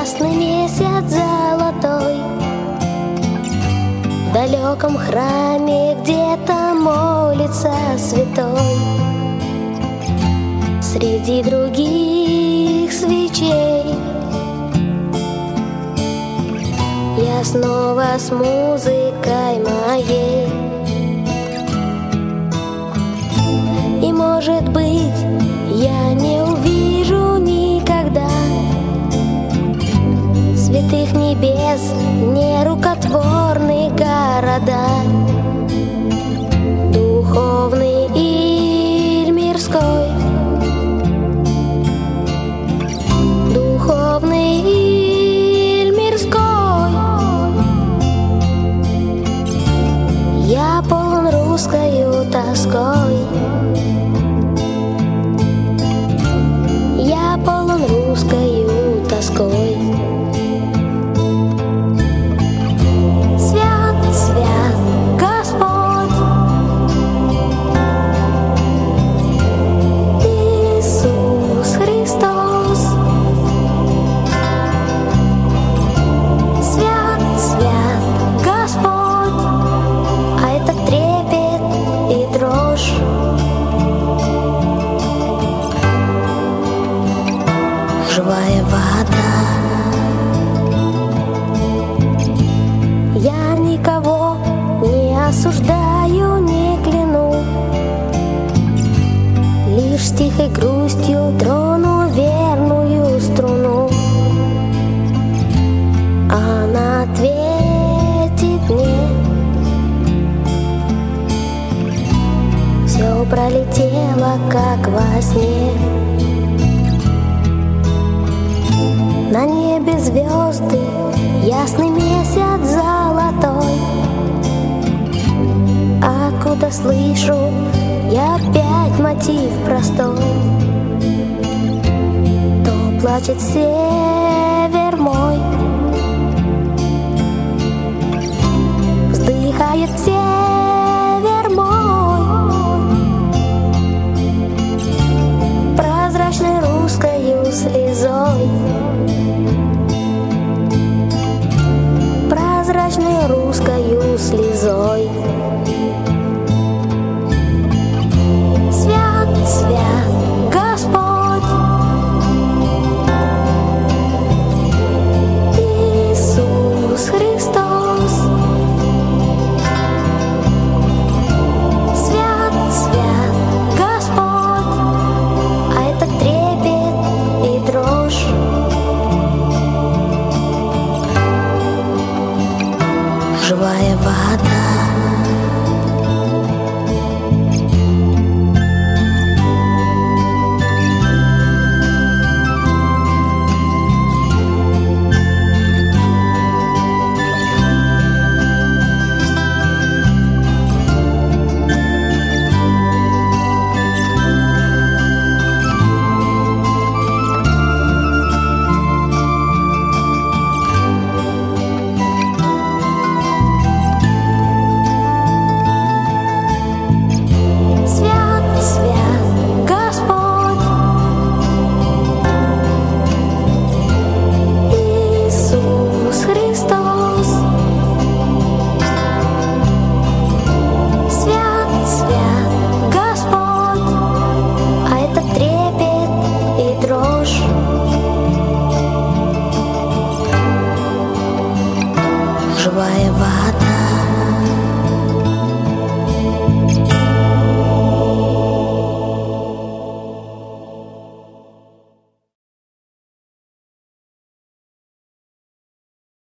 ясный месяц золотой. В далеком храме где-то молится святой. Среди других свечей я снова с музыкой моей. И, может быть, я не увижу никогда святых небес, нерукотворные города, духовный или мирской, духовный или мирской. Я полон русскою тоской. Я полон русскою тоской. Свят, свят Господь, Иисус Христос. Свят, свят Господь, а это трепет и дрожь. Живая вода. Я никого не осуждаю, не кляну, лишь с тихой грустью трону верную струну. Она ответит мне: все пролетело, как во сне. На небе звезды, ясный месяц золотой. А куда слышу я опять мотив простой? То плачет север мой, вздыхает север.